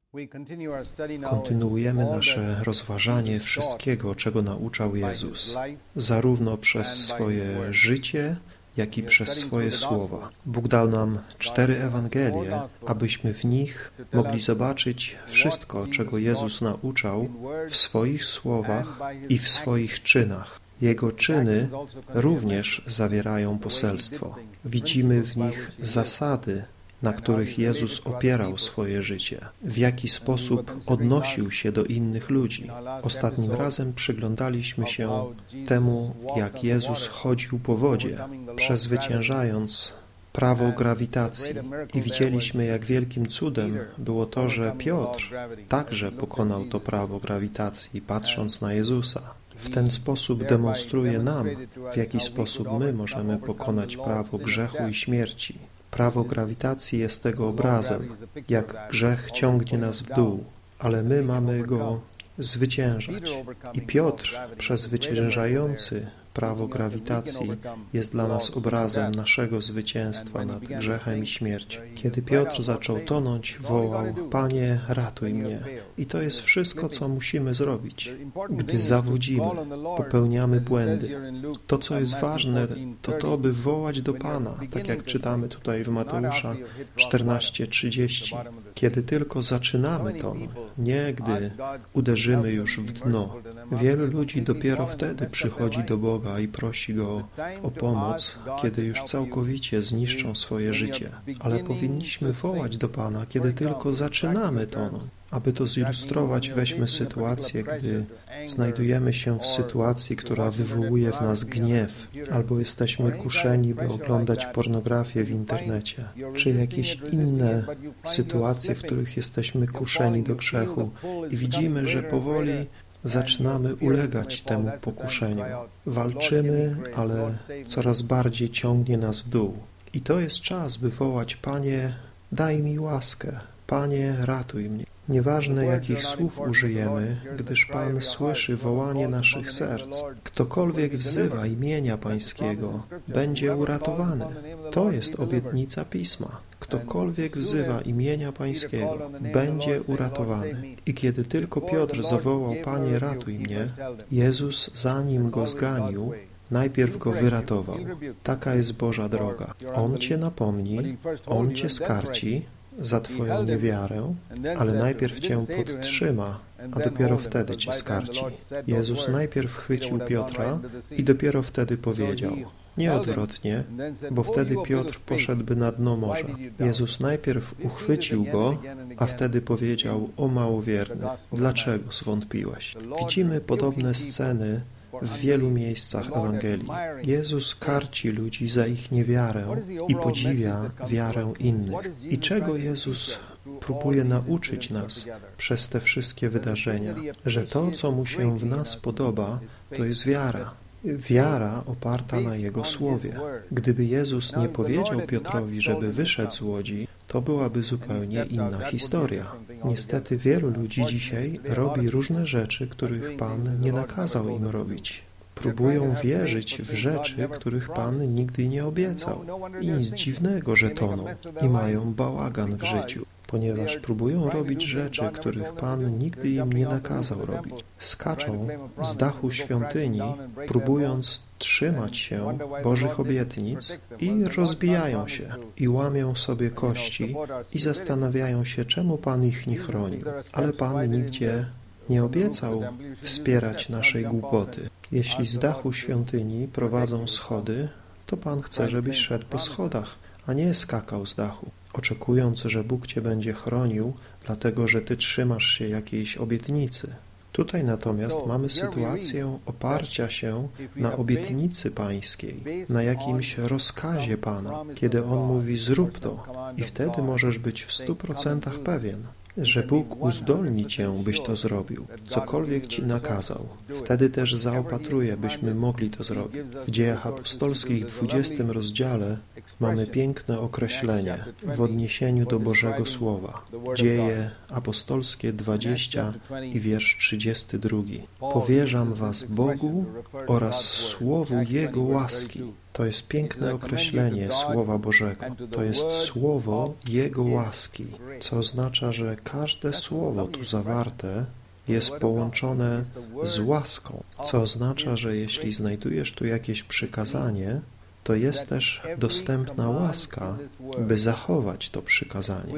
Kontynuujemy nasze rozważanie wszystkiego, czego nauczał Jezus, zarówno przez swoje życie, jak i przez swoje słowa. Bóg dał nam 4 Ewangelie, abyśmy w nich mogli zobaczyć wszystko, czego Jezus nauczał w swoich słowach i w swoich czynach. Jego czyny również zawierają poselstwo. Widzimy w nich zasady, na których Jezus opierał swoje życie, w jaki sposób odnosił się do innych ludzi. Ostatnim razem przyglądaliśmy się temu, jak Jezus chodził po wodzie, przezwyciężając prawo grawitacji. I widzieliśmy, jak wielkim cudem było to, że Piotr także pokonał to prawo grawitacji, patrząc na Jezusa. W ten sposób demonstruje nam, w jaki sposób my możemy pokonać prawo grzechu i śmierci. Prawo grawitacji jest tego obrazem, jak grzech ciągnie nas w dół, ale my mamy go zwyciężać. I Piotr, przezwyciężający prawo grawitacji, jest dla nas obrazem naszego zwycięstwa nad grzechem i śmiercią. Kiedy Piotr zaczął tonąć, wołał: Panie, ratuj mnie. I to jest wszystko, co musimy zrobić. Gdy zawodzimy, popełniamy błędy. To, co jest ważne, to to, by wołać do Pana, tak jak czytamy tutaj w Mateusza 14:30. Kiedy tylko zaczynamy tonąć, nie gdy uderzymy już w dno. Wielu ludzi dopiero wtedy przychodzi do Boga i prosi Go o pomoc, kiedy już całkowicie zniszczą swoje życie. Ale powinniśmy wołać do Pana, kiedy tylko zaczynamy tonąć. Aby to zilustrować, weźmy sytuację, gdy znajdujemy się w sytuacji, która wywołuje w nas gniew, albo jesteśmy kuszeni, by oglądać pornografię w internecie, czy jakieś inne sytuacje, w których jesteśmy kuszeni do grzechu i widzimy, że powoli zaczynamy ulegać temu pokuszeniu. Walczymy, ale coraz bardziej ciągnie nas w dół. I to jest czas, by wołać: Panie, daj mi łaskę. Panie, ratuj mnie. Nieważne, jakich słów użyjemy, gdyż Pan słyszy wołanie naszych serc. Ktokolwiek wzywa imienia Pańskiego, będzie uratowany. To jest obietnica Pisma. Ktokolwiek wzywa imienia Pańskiego, będzie uratowany. I kiedy tylko Piotr zawołał: Panie, ratuj mnie, Jezus, zanim go zganił, najpierw go wyratował. Taka jest Boża droga. On cię napomni, On cię skarci za twoją niewiarę, ale najpierw cię podtrzyma, a dopiero wtedy cię skarci. Jezus najpierw chwycił Piotra i dopiero wtedy powiedział, nie odwrotnie, bo wtedy Piotr poszedłby na dno morza. Jezus najpierw uchwycił go, a wtedy powiedział: o małowierny, dlaczego zwątpiłeś? Widzimy podobne sceny w wielu miejscach Ewangelii. Jezus karci ludzi za ich niewiarę i podziwia wiarę innych. I czego Jezus próbuje nauczyć nas przez te wszystkie wydarzenia? Że to, co Mu się w nas podoba, to jest wiara. Wiara oparta na Jego Słowie. Gdyby Jezus nie powiedział Piotrowi, żeby wyszedł z łodzi, to byłaby zupełnie inna historia. Niestety wielu ludzi dzisiaj robi różne rzeczy, których Pan nie nakazał im robić. Próbują wierzyć w rzeczy, których Pan nigdy nie obiecał. I nic dziwnego, że toną i mają bałagan w życiu, ponieważ próbują robić rzeczy, których Pan nigdy im nie nakazał robić. Skaczą z dachu świątyni, próbując trzymać się Bożych obietnic i rozbijają się i łamią sobie kości i zastanawiają się, czemu Pan ich nie chronił. Ale Pan nigdzie nie obiecał wspierać naszej głupoty. Jeśli z dachu świątyni prowadzą schody, to Pan chce, żebyś szedł po schodach, a nie skakał z dachu, oczekując, że Bóg cię będzie chronił, dlatego że ty trzymasz się jakiejś obietnicy. Tutaj natomiast mamy sytuację oparcia się na obietnicy Pańskiej, na jakimś rozkazie Pana, kiedy On mówi: zrób to, i wtedy możesz być w 100% pewien, że Bóg uzdolni cię, byś to zrobił, cokolwiek ci nakazał. Wtedy też zaopatruje, byśmy mogli to zrobić. W Dziejach Apostolskich 20 rozdziale mamy piękne określenie w odniesieniu do Bożego Słowa. Dzieje Apostolskie 20 i wiersz 32. Powierzam was Bogu oraz Słowu Jego łaski. To jest piękne określenie Słowa Bożego. To jest słowo Jego łaski, co oznacza, że każde słowo tu zawarte jest połączone z łaską, co oznacza, że jeśli znajdujesz tu jakieś przykazanie, to jest też dostępna łaska, by zachować to przykazanie.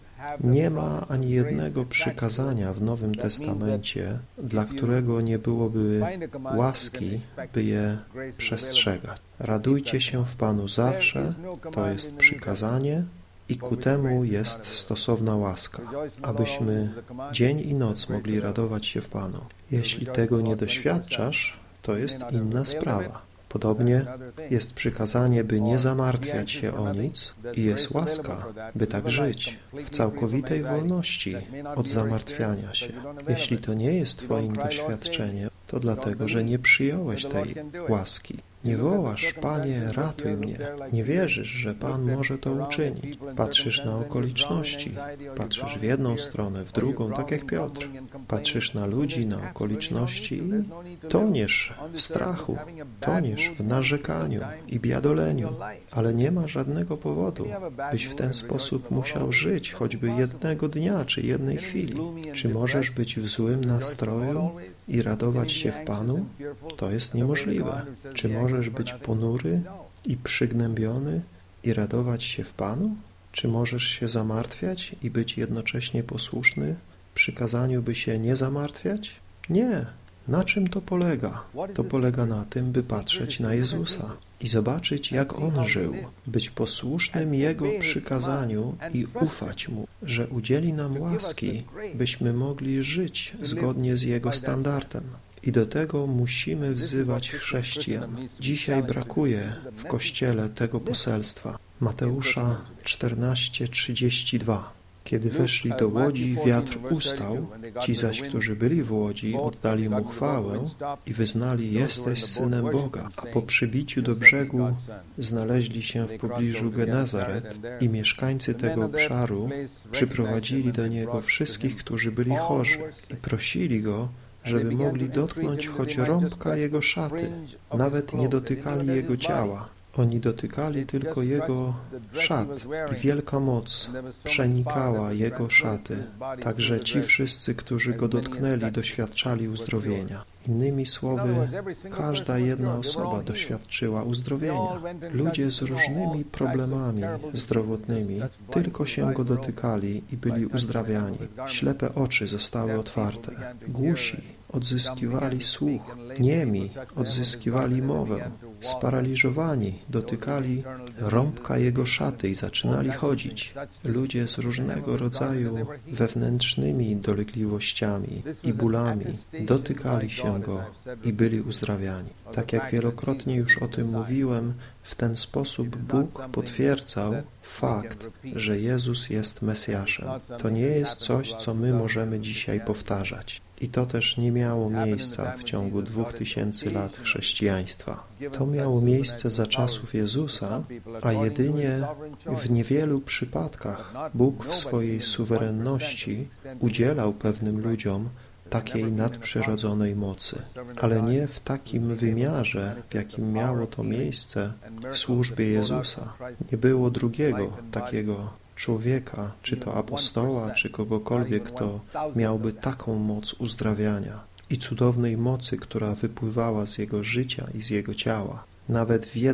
Nie ma ani jednego przykazania w Nowym Testamencie, dla którego nie byłoby łaski, by je przestrzegać. Radujcie się w Panu zawsze, to jest przykazanie i ku temu jest stosowna łaska, abyśmy dzień i noc mogli radować się w Panu. Jeśli tego nie doświadczasz, to jest inna sprawa. Podobnie jest przykazanie, by nie zamartwiać się o nic i jest łaska, by tak żyć w całkowitej wolności od zamartwiania się. Jeśli to nie jest Twoim doświadczeniem, to dlatego, że nie przyjąłeś tej łaski. Nie wołasz, Panie, ratuj mnie. Nie wierzysz, że Pan może to uczynić. Patrzysz na okoliczności. Patrzysz w jedną stronę, w drugą, tak jak Piotr. Patrzysz na ludzi, na okoliczności i toniesz w strachu, toniesz w narzekaniu i biadoleniu, ale nie ma żadnego powodu, byś w ten sposób musiał żyć choćby jednego dnia czy jednej chwili. Czy możesz być w złym nastroju i radować się w Panu? To jest niemożliwe. Czy możesz być ponury i przygnębiony i radować się w Panu? Czy możesz się zamartwiać i być jednocześnie posłuszny przykazaniu, by się nie zamartwiać? Nie. Na czym to polega? To polega na tym, by patrzeć na Jezusa i zobaczyć, jak On żył, być posłusznym Jego przykazaniu i ufać Mu, że udzieli nam łaski, byśmy mogli żyć zgodnie z Jego standardem. I do tego musimy wzywać chrześcijan. Dzisiaj brakuje w Kościele tego poselstwa. Mateusza 14:32. Kiedy weszli do łodzi, wiatr ustał, ci zaś, którzy byli w łodzi, oddali Mu chwałę i wyznali, jesteś Synem Boga. A po przybiciu do brzegu znaleźli się w pobliżu Genezaret i mieszkańcy tego obszaru przyprowadzili do Niego wszystkich, którzy byli chorzy i prosili Go, żeby mogli dotknąć choć rąbka Jego szaty. Nawet nie dotykali Jego ciała. Oni dotykali tylko Jego szat i wielka moc przenikała Jego szaty. Także ci wszyscy, którzy Go dotknęli, doświadczali uzdrowienia. Innymi słowy, każda jedna osoba doświadczyła uzdrowienia. Ludzie z różnymi problemami zdrowotnymi tylko się Go dotykali i byli uzdrawiani. Ślepe oczy zostały otwarte. Głusi odzyskiwali słuch, niemi odzyskiwali mowę, sparaliżowani dotykali rąbka Jego szaty i zaczynali chodzić. Ludzie z różnego rodzaju wewnętrznymi dolegliwościami i bólami dotykali się Go i byli uzdrawiani. Tak jak wielokrotnie już o tym mówiłem, w ten sposób Bóg potwierdzał fakt, że Jezus jest Mesjaszem. To nie jest coś, co my możemy dzisiaj powtarzać. I to też nie miało miejsca w ciągu 2000 lat chrześcijaństwa. To miało miejsce za czasów Jezusa, a jedynie w niewielu przypadkach Bóg w swojej suwerenności udzielał pewnym ludziom takiej nadprzyrodzonej mocy, ale nie w takim wymiarze, w jakim miało to miejsce w służbie Jezusa. Nie było drugiego takiego człowieka, czy to apostoła, czy kogokolwiek, kto miałby taką moc uzdrawiania i cudownej mocy, która wypływała z jego życia i z jego ciała. Nawet w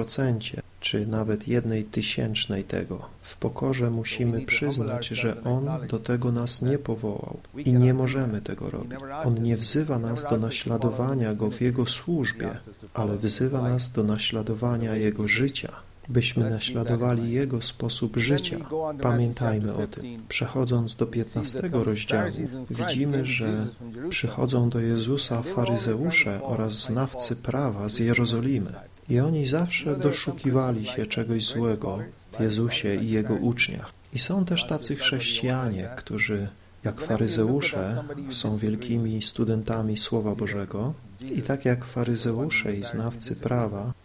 1%, czy nawet 1/1000 tego. W pokorze musimy przyznać, że On do tego nas nie powołał i nie możemy tego robić. On nie wzywa nas do naśladowania Go w Jego służbie, ale wzywa nas do naśladowania Jego życia, byśmy naśladowali Jego sposób życia. Pamiętajmy o tym. Przechodząc do 15 rozdziału, widzimy, że przychodzą do Jezusa faryzeusze oraz znawcy prawa z Jerozolimy. I oni zawsze doszukiwali się czegoś złego w Jezusie i Jego uczniach. I są też tacy chrześcijanie, którzy, jak faryzeusze, są wielkimi studentami Słowa Bożego i tak jak faryzeusze i znawcy prawa,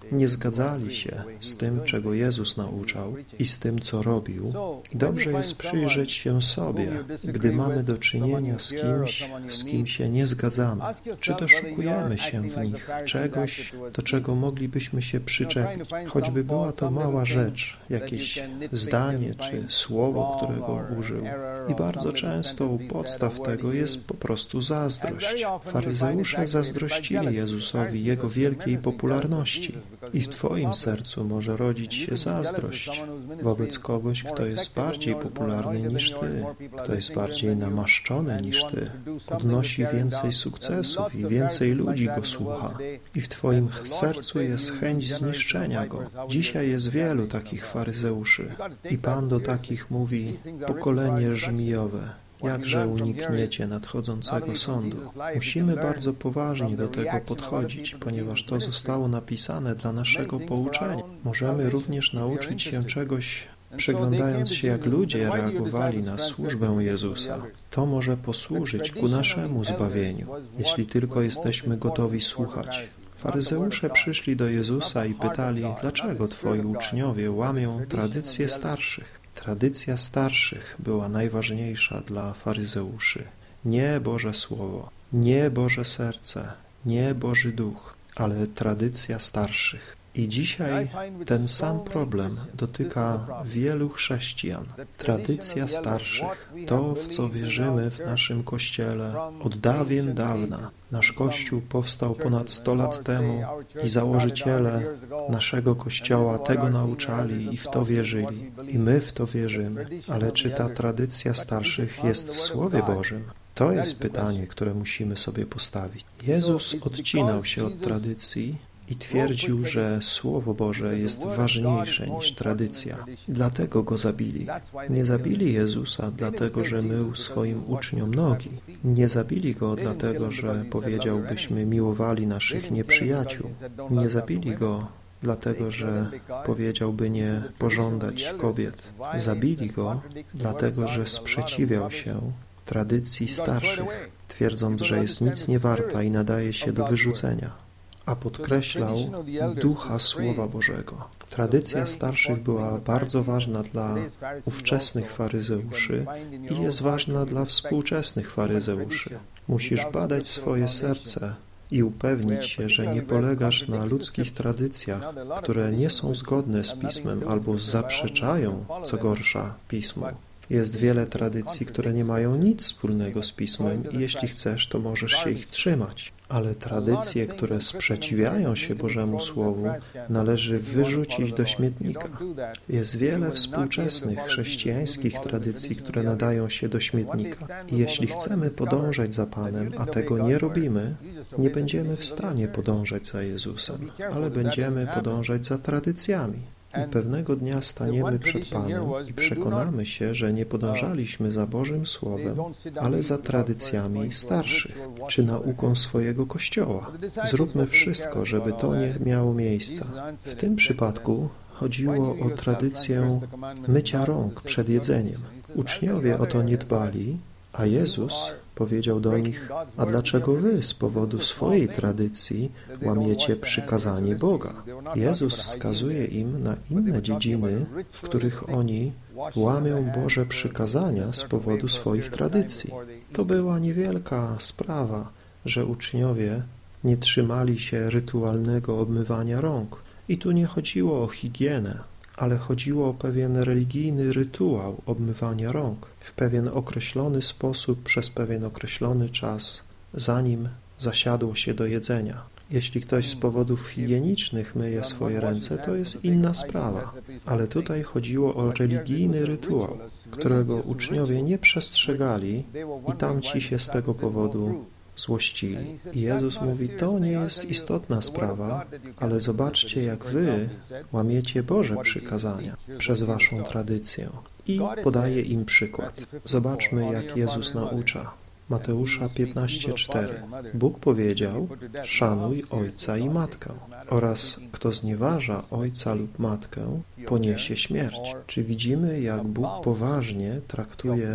nie zgadzali się z tym, czego Jezus nauczał i z tym, co robił. I dobrze jest przyjrzeć się sobie, gdy mamy do czynienia z kimś, z kim się nie zgadzamy. Czy doszukujemy się w nich czegoś, do czego moglibyśmy się przyczepić? Choćby była to mała rzecz, jakieś zdanie czy słowo, którego użył. I bardzo często u podstaw tego jest po prostu zazdrość. Faryzeusze zazdrościli Jezusowi Jego wielkiej popularności. I w Twoim sercu może rodzić się zazdrość wobec kogoś, kto jest bardziej popularny niż Ty, kto jest bardziej namaszczony niż Ty, odnosi więcej sukcesów i więcej ludzi go słucha. I w Twoim sercu jest chęć zniszczenia go. Dzisiaj jest wielu takich faryzeuszy. I Pan do takich mówi: pokolenie żmijowe. Jakże unikniecie nadchodzącego sądu? Musimy bardzo poważnie do tego podchodzić, ponieważ to zostało napisane dla naszego pouczenia. Możemy również nauczyć się czegoś, przyglądając się, jak ludzie reagowali na służbę Jezusa. To może posłużyć ku naszemu zbawieniu, jeśli tylko jesteśmy gotowi słuchać. Faryzeusze przyszli do Jezusa i pytali: dlaczego Twoi uczniowie łamią tradycje starszych? Tradycja starszych była najważniejsza dla faryzeuszy. Nie Boże Słowo, nie Boże serce, nie Boży Duch, ale tradycja starszych. I dzisiaj ten sam problem dotyka wielu chrześcijan. Tradycja starszych, to, w co wierzymy w naszym Kościele od dawien dawna. Nasz Kościół powstał ponad 100 lat temu i założyciele naszego Kościoła tego nauczali i w to wierzyli. I my w to wierzymy. Ale czy ta tradycja starszych jest w Słowie Bożym? To jest pytanie, które musimy sobie postawić. Jezus odcinał się od tradycji i twierdził, że Słowo Boże jest ważniejsze niż tradycja. Dlatego Go zabili. Nie zabili Jezusa dlatego, że mył swoim uczniom nogi. Nie zabili Go dlatego, że powiedział, byśmy miłowali naszych nieprzyjaciół. Nie zabili Go dlatego, że powiedział, by nie pożądać kobiet. Zabili Go dlatego, że sprzeciwiał się tradycji starszych, twierdząc, że jest nic nie warta i nadaje się do wyrzucenia, a podkreślał ducha Słowa Bożego. Tradycja starszych była bardzo ważna dla ówczesnych faryzeuszy i jest ważna dla współczesnych faryzeuszy. Musisz badać swoje serce i upewnić się, że nie polegasz na ludzkich tradycjach, które nie są zgodne z Pismem albo zaprzeczają, co gorsza, Pismu. Jest wiele tradycji, które nie mają nic wspólnego z Pismem i jeśli chcesz, to możesz się ich trzymać. Ale tradycje, które sprzeciwiają się Bożemu Słowu, należy wyrzucić do śmietnika. Jest wiele współczesnych chrześcijańskich tradycji, które nadają się do śmietnika. I jeśli chcemy podążać za Panem, a tego nie robimy, nie będziemy w stanie podążać za Jezusem, ale będziemy podążać za tradycjami. I pewnego dnia staniemy przed Panem i przekonamy się, że nie podążaliśmy za Bożym Słowem, ale za tradycjami starszych, czy nauką swojego Kościoła. Zróbmy wszystko, żeby to nie miało miejsca. W tym przypadku chodziło o tradycję mycia rąk przed jedzeniem. Uczniowie o to nie dbali, a Jezus powiedział do nich: a dlaczego wy z powodu swojej tradycji łamiecie przykazanie Boga? Jezus wskazuje im na inne dziedziny, w których oni łamią Boże przykazania z powodu swoich tradycji. To była niewielka sprawa, że uczniowie nie trzymali się rytualnego obmywania rąk. I tu nie chodziło o higienę, ale chodziło o pewien religijny rytuał obmywania rąk w pewien określony sposób przez pewien określony czas, zanim zasiadło się do jedzenia. Jeśli ktoś z powodów higienicznych myje swoje ręce, to jest inna sprawa, ale tutaj chodziło o religijny rytuał, którego uczniowie nie przestrzegali i tamci się z tego powodu złościli. I Jezus mówi: to nie jest istotna sprawa, ale zobaczcie, jak wy łamiecie Boże przykazania przez waszą tradycję. I podaje im przykład. Zobaczmy, jak Jezus naucza. Mateusza 15:4. Bóg powiedział: szanuj ojca i matkę, oraz kto znieważa ojca lub matkę, poniesie śmierć. Czy widzimy, jak Bóg poważnie traktuje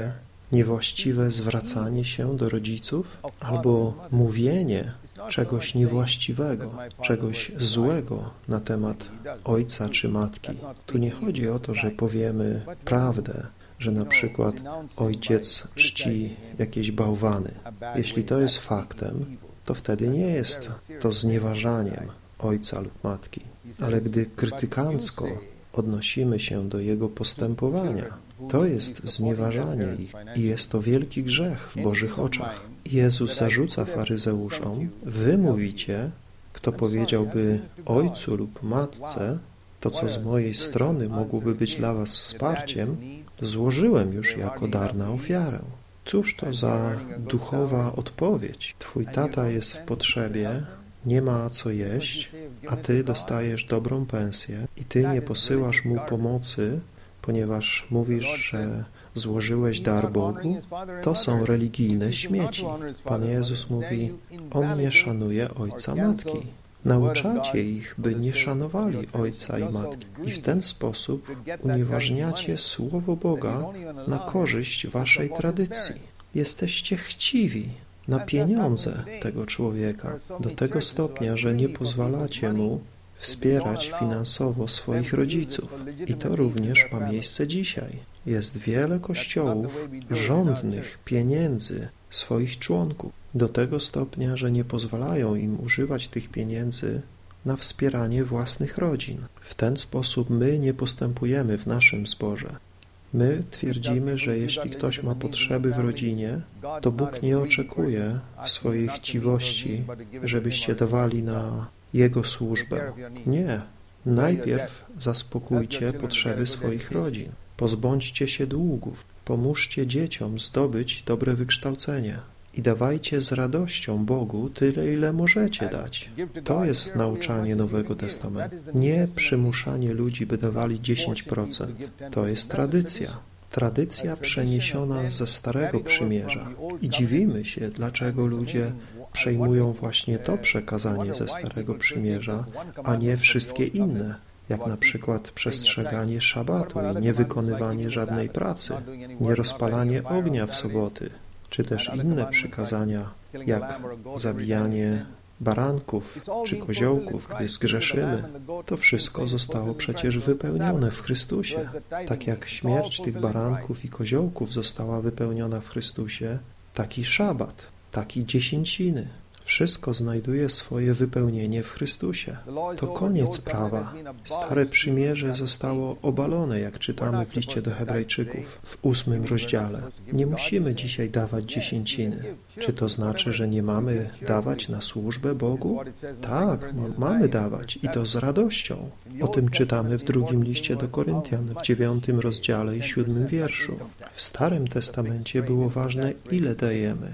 niewłaściwe zwracanie się do rodziców albo mówienie czegoś niewłaściwego, czegoś złego na temat ojca czy matki. Tu nie chodzi o to, że powiemy prawdę, że na przykład ojciec czci jakieś bałwany. Jeśli to jest faktem, to wtedy nie jest to znieważaniem ojca lub matki. Ale gdy krytykancko odnosimy się do jego postępowania, to jest znieważanie ich i jest to wielki grzech w Bożych oczach. Jezus zarzuca faryzeuszom: wy mówicie, kto powiedziałby ojcu lub matce, to co z mojej strony mogłoby być dla was wsparciem, złożyłem już jako dar na ofiarę. Cóż to za duchowa odpowiedź? Twój tata jest w potrzebie, nie ma co jeść, a ty dostajesz dobrą pensję i ty nie posyłasz mu pomocy, ponieważ mówisz, że złożyłeś dar Bogu? To są religijne śmieci. Pan Jezus mówi: on nie szanuje ojca, matki. Nauczacie ich, by nie szanowali ojca i matki i w ten sposób unieważniacie Słowo Boga na korzyść waszej tradycji. Jesteście chciwi na pieniądze tego człowieka do tego stopnia, że nie pozwalacie mu wspierać finansowo swoich rodziców. I to również ma miejsce dzisiaj. Jest wiele kościołów żądnych pieniędzy swoich członków do tego stopnia, że nie pozwalają im używać tych pieniędzy na wspieranie własnych rodzin. W ten sposób my nie postępujemy w naszym zborze. My twierdzimy, że jeśli ktoś ma potrzeby w rodzinie, to Bóg nie oczekuje w swojej chciwości, żebyście dawali na Jego służbę. Nie. Najpierw zaspokójcie potrzeby swoich rodzin. Pozbądźcie się długów. Pomóżcie dzieciom zdobyć dobre wykształcenie. I dawajcie z radością Bogu tyle, ile możecie dać. To jest nauczanie Nowego Testamentu. Nie przymuszanie ludzi, by dawali 10%. To jest tradycja. Tradycja przeniesiona ze Starego Przymierza. I dziwimy się, dlaczego ludzie przejmują właśnie to przekazanie ze Starego Przymierza, a nie wszystkie inne, jak na przykład przestrzeganie szabatu i niewykonywanie żadnej pracy, nierozpalanie ognia w soboty, czy też inne przykazania, jak zabijanie baranków czy koziołków, gdy zgrzeszymy. To wszystko zostało przecież wypełnione w Chrystusie. Tak jak śmierć tych baranków i koziołków została wypełniona w Chrystusie, taki szabat, taki dziesięciny. Wszystko znajduje swoje wypełnienie w Chrystusie. To koniec prawa. Stare przymierze zostało obalone, jak czytamy w liście do Hebrajczyków w 8 rozdziale. Nie musimy dzisiaj dawać dziesięciny. Czy to znaczy, że nie mamy dawać na służbę Bogu? Tak, mamy dawać i to z radością. O tym czytamy w 2 liście do Koryntian w 9 rozdziale i 7 wierszu. W Starym Testamencie było ważne, ile dajemy.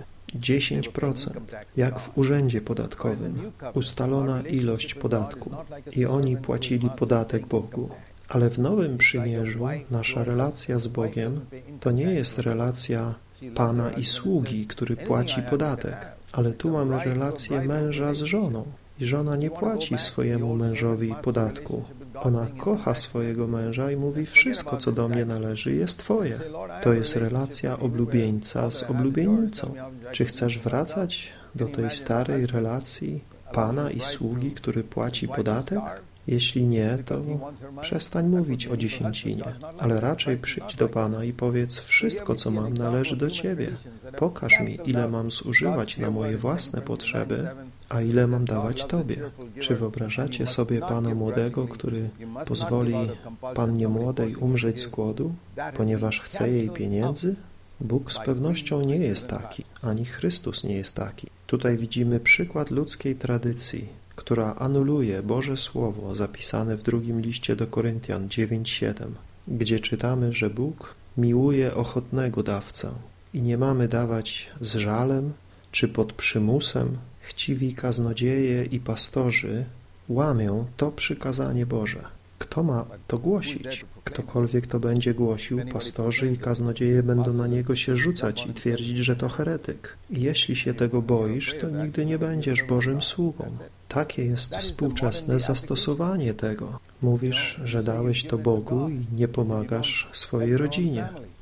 10%, jak w urzędzie podatkowym, ustalona ilość podatku i oni płacili podatek Bogu. Ale w Nowym Przymierzu nasza relacja z Bogiem to nie jest relacja Pana i sługi, który płaci podatek, ale tu mamy relację męża z żoną i żona nie płaci swojemu mężowi podatku. Ona kocha swojego męża i mówi: wszystko, co do mnie należy, jest Twoje. To jest relacja oblubieńca z oblubienicą. Czy chcesz wracać do tej starej relacji Pana i sługi, który płaci podatek? Jeśli nie, to przestań mówić o dziesięcinie, ale raczej przyjdź do Pana i powiedz: wszystko, co mam, należy do Ciebie. Pokaż mi, ile mam zużywać na moje własne potrzeby, a ile mam dawać Tobie. Czy wyobrażacie sobie Pana młodego, który pozwoli pannie młodej umrzeć z głodu, ponieważ chce jej pieniędzy? Bóg z pewnością nie jest taki, ani Chrystus nie jest taki. Tutaj widzimy przykład ludzkiej tradycji, która anuluje Boże Słowo zapisane w 2 liście do Koryntian 9:7, gdzie czytamy, że Bóg miłuje ochotnego dawcę i nie mamy dawać z żalem czy pod przymusem. Chciwi kaznodzieje i pastorzy łamią to przykazanie Boże. Kto ma to głosić? Ktokolwiek to będzie głosił, pastorzy i kaznodzieje będą na niego się rzucać i twierdzić, że to heretyk. I jeśli się tego boisz, to nigdy nie będziesz Bożym sługą. Takie jest współczesne zastosowanie tego. Mówisz, że dałeś to Bogu i nie pomagasz swojej rodzinie.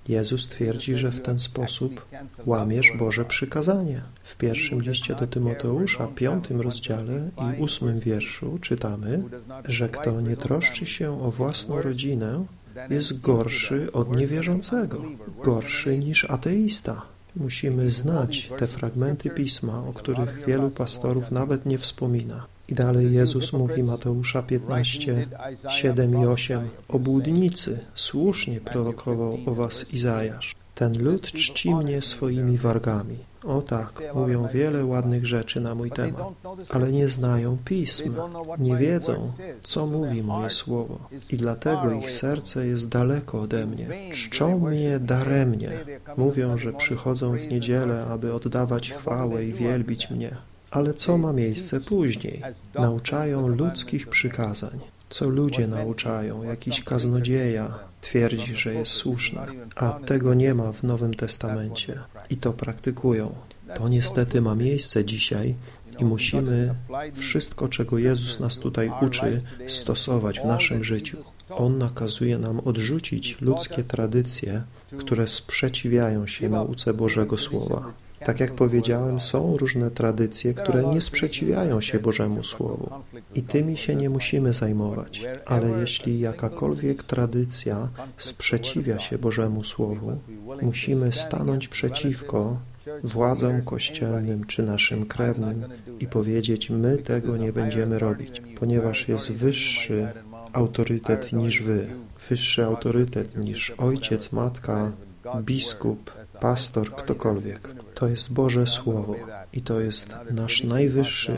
Jezus twierdzi, że w ten sposób łamiesz Boże przykazanie. W pierwszym liście do Tymoteusza, 5 rozdziale i 8 wierszu czytamy, że kto nie troszczy się o własną rodzinę, jest gorszy od niewierzącego, gorszy niż ateista. Musimy znać te fragmenty Pisma, o których wielu pastorów nawet nie wspomina. I dalej Jezus mówi Mateusza 15, 7 i 8. O błudnicy słusznie prorokował o was Izajasz. Ten lud czci mnie swoimi wargami. O tak, mówią wiele ładnych rzeczy na mój temat, ale nie znają Pism, nie wiedzą, co mówi moje słowo. I dlatego ich serce jest daleko ode mnie. Czczą mnie daremnie. Mówią, że przychodzą w niedzielę, aby oddawać chwałę i wielbić mnie. Ale co ma miejsce później? Nauczają ludzkich przykazań. Co ludzie nauczają, jakiś kaznodzieja twierdzi, że jest słuszny, a tego nie ma w Nowym Testamencie i to praktykują. To niestety ma miejsce dzisiaj i musimy wszystko, czego Jezus nas tutaj uczy, stosować w naszym życiu. On nakazuje nam odrzucić ludzkie tradycje, które sprzeciwiają się nauce Bożego Słowa. Tak jak powiedziałem, są różne tradycje, które nie sprzeciwiają się Bożemu Słowu i tymi się nie musimy zajmować. Ale jeśli jakakolwiek tradycja sprzeciwia się Bożemu Słowu, musimy stanąć przeciwko władzom kościelnym czy naszym krewnym i powiedzieć, my tego nie będziemy robić, ponieważ jest wyższy autorytet niż wy, wyższy autorytet niż ojciec, matka, biskup, pastor, ktokolwiek. To jest Boże Słowo i to jest nasz najwyższy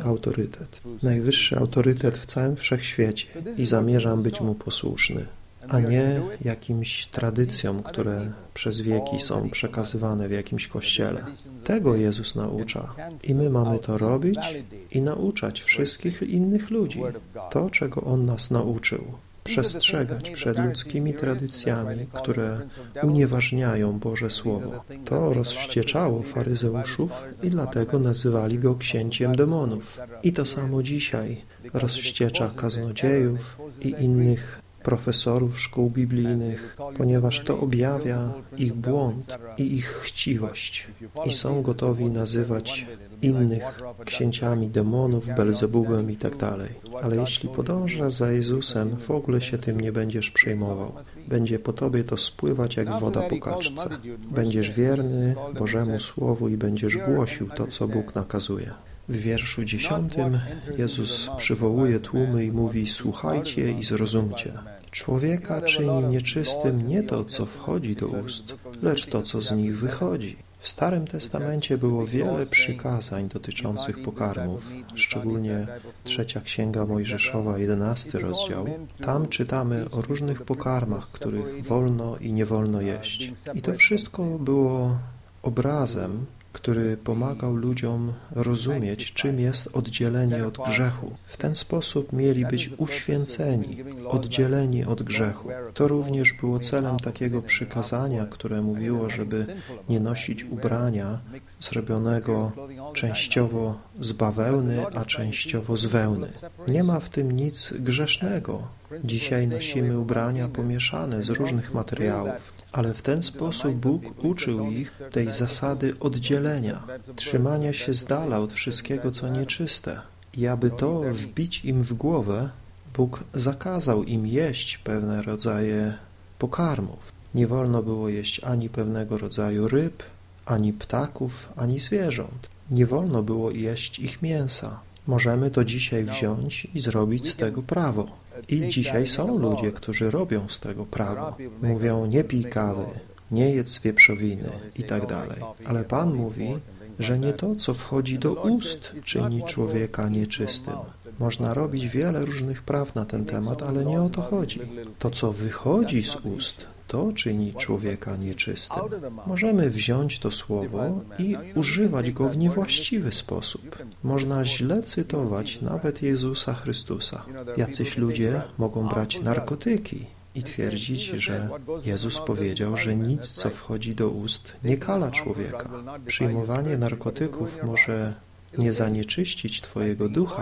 autorytet w całym wszechświecie i zamierzam być Mu posłuszny, a nie jakimś tradycjom, które przez wieki są przekazywane w jakimś kościele. Tego Jezus naucza i my mamy to robić i nauczać wszystkich innych ludzi to, czego On nas nauczył. Przestrzegać przed ludzkimi tradycjami, które unieważniają Boże Słowo. To rozwścieczało faryzeuszów i dlatego nazywali Go księciem demonów. I to samo dzisiaj rozwściecza kaznodziejów i innych profesorów szkół biblijnych, ponieważ to objawia ich błąd i ich chciwość i są gotowi nazywać innych księciami demonów, Belzebubem i tak dalej. Ale jeśli podążasz za Jezusem, w ogóle się tym nie będziesz przejmował. Będzie po tobie to spływać jak woda po kaczce. Będziesz wierny Bożemu Słowu i będziesz głosił to, co Bóg nakazuje. W wierszu 10 Jezus przywołuje tłumy i mówi: słuchajcie i zrozumcie. Człowieka czyni nieczystym nie to, co wchodzi do ust, lecz to, co z nich wychodzi. W Starym Testamencie było wiele przykazań dotyczących pokarmów, szczególnie 3 Księga Mojżeszowa, 11 rozdział. Tam czytamy o różnych pokarmach, których wolno i nie wolno jeść. I to wszystko było obrazem, który pomagał ludziom rozumieć, czym jest oddzielenie od grzechu. W ten sposób mieli być uświęceni, oddzieleni od grzechu. To również było celem takiego przykazania, które mówiło, żeby nie nosić ubrania zrobionego częściowo z bawełny, a częściowo z wełny. Nie ma w tym nic grzesznego. Dzisiaj nosimy ubrania pomieszane z różnych materiałów, ale w ten sposób Bóg uczył ich tej zasady oddzielenia, trzymania się z dala od wszystkiego, co nieczyste. I aby to wbić im w głowę, Bóg zakazał im jeść pewne rodzaje pokarmów. Nie wolno było jeść ani pewnego rodzaju ryb, ani ptaków, ani zwierząt. Nie wolno było jeść ich mięsa. Możemy to dzisiaj wziąć i zrobić z tego prawo. I dzisiaj są ludzie, którzy robią z tego prawo. Mówią: nie pij kawy, nie jedz wieprzowiny i tak dalej. Ale Pan mówi, że nie to, co wchodzi do ust, czyni człowieka nieczystym. Można robić wiele różnych praw na ten temat, ale nie o to chodzi. To, co wychodzi z ust, to czyni człowieka nieczystym. Możemy wziąć to słowo i używać go w niewłaściwy sposób. Można źle cytować nawet Jezusa Chrystusa. Jacyś ludzie mogą brać narkotyki i twierdzić, że Jezus powiedział, że nic, co wchodzi do ust, nie kala człowieka. Przyjmowanie narkotyków może nie zanieczyścić twojego ducha,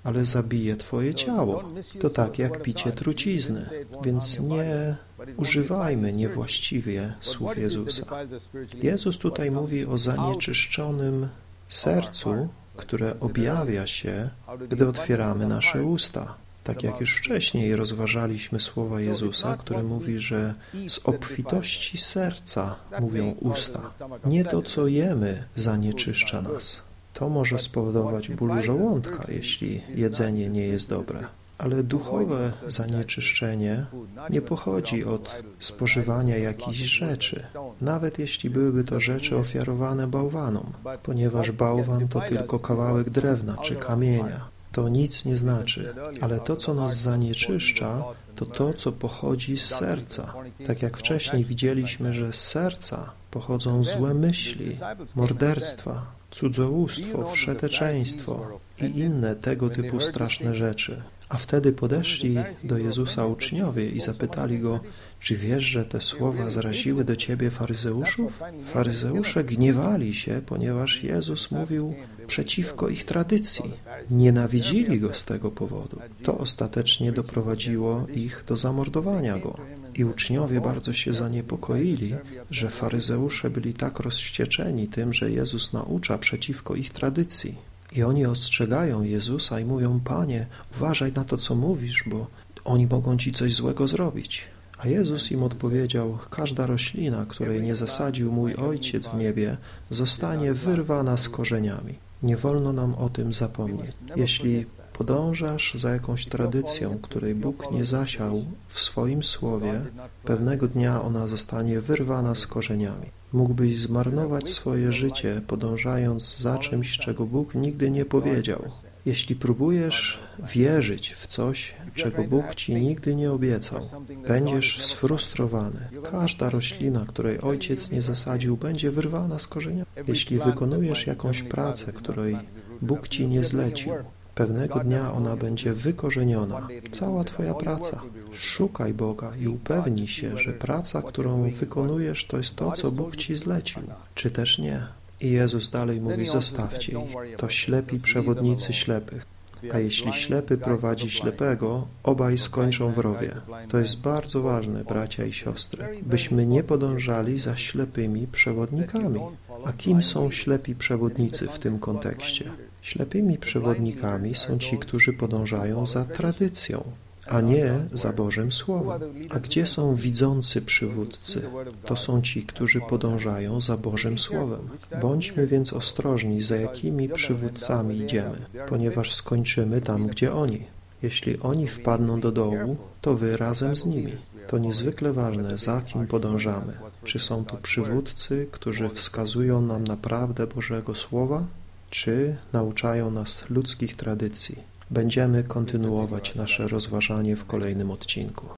ale zabije twoje ciało. To tak jak picie trucizny, więc nie używajmy niewłaściwie słów Jezusa. Jezus tutaj mówi o zanieczyszczonym sercu, które objawia się, gdy otwieramy nasze usta. Tak jak już wcześniej rozważaliśmy słowa Jezusa, który mówi, że z obfitości serca mówią usta. Nie to, co jemy, zanieczyszcza nas. To może spowodować ból żołądka, jeśli jedzenie nie jest dobre. Ale duchowe zanieczyszczenie nie pochodzi od spożywania jakichś rzeczy, nawet jeśli byłyby to rzeczy ofiarowane bałwanom, ponieważ bałwan to tylko kawałek drewna czy kamienia. To nic nie znaczy, ale to, co nas zanieczyszcza, to to, co pochodzi z serca. Tak jak wcześniej widzieliśmy, że z serca pochodzą złe myśli, morderstwa, cudzołóstwo, wszeteczeństwo i inne tego typu straszne rzeczy. A wtedy podeszli do Jezusa uczniowie i zapytali Go, czy wiesz, że te słowa zraziły do Ciebie faryzeuszów? Faryzeusze gniewali się, ponieważ Jezus mówił przeciwko ich tradycji. Nienawidzili Go z tego powodu. To ostatecznie doprowadziło ich do zamordowania Go. I uczniowie bardzo się zaniepokoili, że faryzeusze byli tak rozwścieczeni tym, że Jezus naucza przeciwko ich tradycji. I oni ostrzegają Jezusa i mówią, Panie, uważaj na to, co mówisz, bo oni mogą Ci coś złego zrobić. A Jezus im odpowiedział, każda roślina, której nie zasadził mój Ojciec w niebie, zostanie wyrwana z korzeniami. Nie wolno nam o tym zapomnieć. Jeśli podążasz za jakąś tradycją, której Bóg nie zasiał w swoim słowie, pewnego dnia ona zostanie wyrwana z korzeniami. Mógłbyś zmarnować swoje życie, podążając za czymś, czego Bóg nigdy nie powiedział. Jeśli próbujesz wierzyć w coś, czego Bóg Ci nigdy nie obiecał, będziesz sfrustrowany. Każda roślina, której Ojciec nie zasadził, będzie wyrwana z korzenia. Jeśli wykonujesz jakąś pracę, której Bóg Ci nie zlecił, pewnego dnia ona będzie wykorzeniona. Cała Twoja praca. Szukaj Boga i upewnij się, że praca, którą wykonujesz, to jest to, co Bóg Ci zlecił, czy też nie. I Jezus dalej mówi, zostawcie ich. To ślepi przewodnicy ślepych. A jeśli ślepy prowadzi ślepego, obaj skończą w rowie. To jest bardzo ważne, bracia i siostry, byśmy nie podążali za ślepymi przewodnikami. A kim są ślepi przewodnicy w tym kontekście? Ślepymi przewodnikami są ci, którzy podążają za tradycją, a nie za Bożym Słowem. A gdzie są widzący przywódcy? To są ci, którzy podążają za Bożym Słowem. Bądźmy więc ostrożni, za jakimi przywódcami idziemy, ponieważ skończymy tam, gdzie oni. Jeśli oni wpadną do dołu, to wy razem z nimi. To niezwykle ważne, za kim podążamy. Czy są to przywódcy, którzy wskazują nam na prawdę Bożego Słowa, czy nauczają nas ludzkich tradycji? Będziemy kontynuować nasze rozważanie w kolejnym odcinku.